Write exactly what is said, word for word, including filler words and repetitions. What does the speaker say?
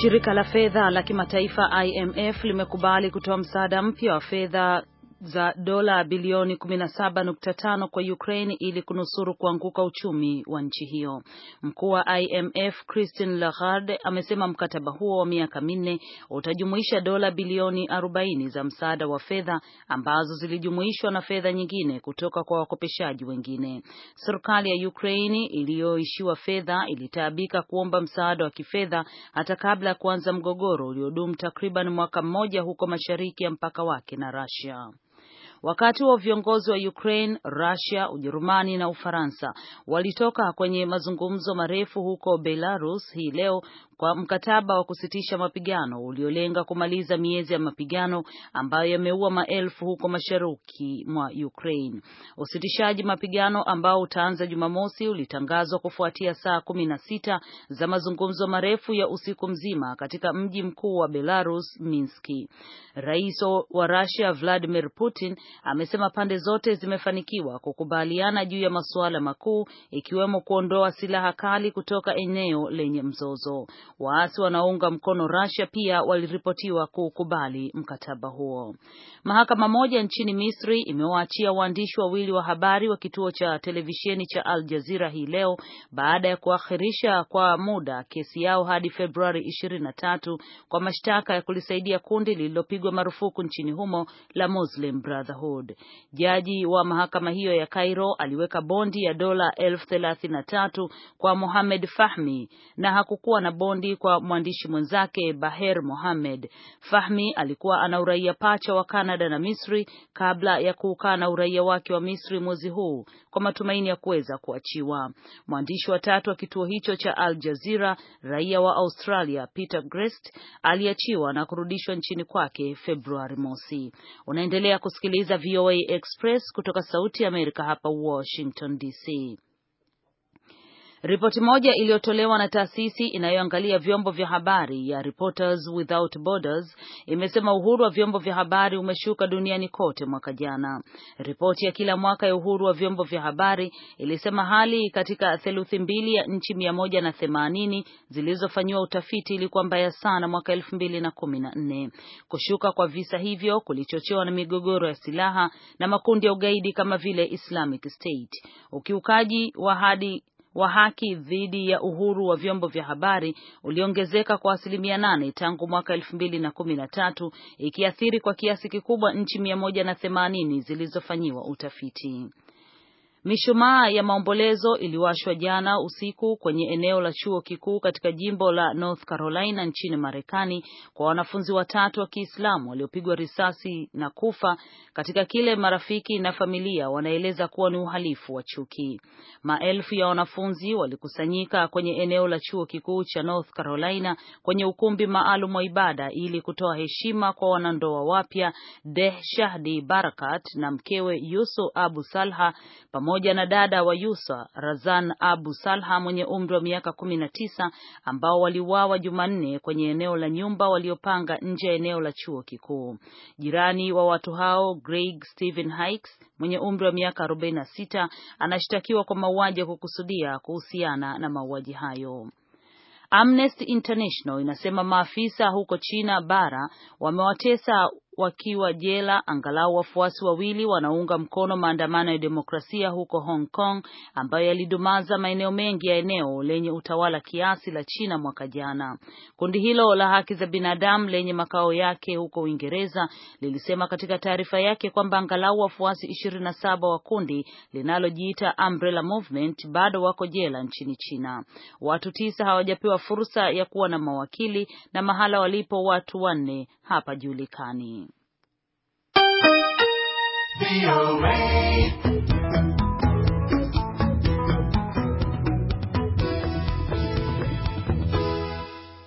Shirika la fedha la kimataifa I M F limekubali kutoa msaada mpya wa fedha za dola bilioni kumi na saba nukta tano kwa Ukraine ili kunusuru kuanguka uchumi wa nchi hiyo. Mkuu wa I M F Christine Lagarde amesema mkataba huo wa miaka minne utajumuisha dola bilioni arobaini za msaada wa fedha ambazo zilijumuishwa na fedha nyingine kutoka kwa wakopeshaji wengine. Serikali ya Ukraine iliyoishiwa fedha ilitaabika kuomba msaada wa kifedha hata kabla ya kuanza mgogoro uliodumu takriban mwaka mmoja huko mashariki ya mpaka wake na Russia. Wakati wa viongozi wa Ukraine, Russia, Ujerumani na Ufaransa walitoka kwenye mazungumzo marefu huko Belarus hii leo kwa mkataba wa kusitisha mapigano uliolenga kumaliza miezi ya mapigano ambayo yameua maelfu huko mashariki mwa Ukraine. Usitishaji mapigano ambao utaanza Jumamosi ulitangazwa kufuatia saa kumi na sita za mazungumzo marefu ya usiku mzima katika mji mkuu wa Belarus, Minsk. Rais wa Russia Vladimir Putin amesema pande zote zimefanikiwa kukubaliana juu ya masuala makuu ikiwemo kuondoa silaha kali kutoka eneo lenye mzozo. Waasi wanaounga mkono Russia pia waliripotiwa kukubali mkataba huo. Mahakama moja nchini Misri imewaachia waandishi wawili wa habari wa kituo cha televisheni cha Al Jazeera hii leo baada ya kuakhirisha kwa muda kesi yao hadi Februari ishirini na tatu kwa mashtaka ya kulisaidia kundi lililopigwa marufuku nchini humo la Muslim Brotherhood. Jaji wa mahakama hiyo ya Cairo aliweka bondi ya dola elfu thelathini na tatu kwa Mohamed Fahmy na hakukuwa na bondi kwa mwandishi mwenzake Baher Mohamed. Fahmy alikuwa ana uraia pacha wa Canada na Misri kabla ya kuukana uraia wake wa Misri mwezi huu kwa matumaini ya kuweza kuachiwa. Mwandishi wa tatu wa kituo hicho cha Al Jazeera, raia wa Australia Peter Grest, aliachiwa na kurudishwa nchini kwake Februari mosi. Unaendelea kusikiliza V O A Express kutoka Sauti ya Amerika hapa Washington D C. Ripoti moja iliyotolewa na taasisi inayoangalia vyombo vya habari ya Reporters Without Borders imesema uhuru wa vyombo vya habari umeshuka duniani kote mwaka jana. Ripoti ya kila mwaka ya uhuru wa vyombo vya habari ilisema hali katika theluthi mbili ya nchi mia moja na themanini zilizofanywa utafiti ilikuwa mbaya sana mwaka elfu mbili na kumi na nne. Kushuka kwa visa hivyo kulichochewa na migogoro ya silaha na makundi ya ugaidi kama vile Islamic State. Ukiukaji wa hadi wa haki dhidi ya uhuru wa vyombo vya habari uliongezeka kwa asilimia nane tangu mwaka elfu mbili na kumi na tatu, ikiathiri kwa kiasi kikubwa nchi mia moja na themanini zilizofanyiwa utafiti. Mishumaa ya maombolezo iliwashwa jana usiku kwenye eneo la chuo kikuu katika jimbo la North Carolina nchini Marekani kwa wanafunzi watatu wa Kiislamu waliopigwa risasi na kufa katika kile marafiki na familia wanaeleza kuwa ni uhalifu wa chuki. Maelfu ya wanafunzi walikusanyika kwenye eneo la chuo kikuu cha North Carolina kwenye ukumbi maalum wa ibada ili kutoa heshima kwa wanandoa wapya Deh Shahdi Barakat na mkewe Yusu Abu Salha pamoja moja na dada wa Yusa Razan Abu Salha mwenye umri wa miaka kumi na tisa ambao waliuawa Jumanne kwenye eneo la nyumba waliopanga nje ya eneo la chuo kikuu. Jirani wa watu hao Greg Stephen Hicks mwenye umri wa miaka arobaini na sita anashtakiwa kwa mauaji ya kukusudia kuhusiana na mauaji hayo. Amnesty International inasema maafisa huko China bara wamewatesa wakiwa jela angalau wafuasi wawili wanaunga mkono maandamano ya demokrasia huko Hong Kong ambayo yalidumaza maeneo mengi ya eneo lenye utawala kiasi la China mwaka jana. Kundi hilo la haki za binadamu lenye makao yake huko Uingereza lilisema katika taarifa yake kwamba angalau wafuasi ishirini na saba wa kundi linalojiita Umbrella Movement bado wako jela nchini China. Watu tisa hawajapewa fursa ya kuwa na mawakili na mahala walipo watu wanne hapa julikani. V O A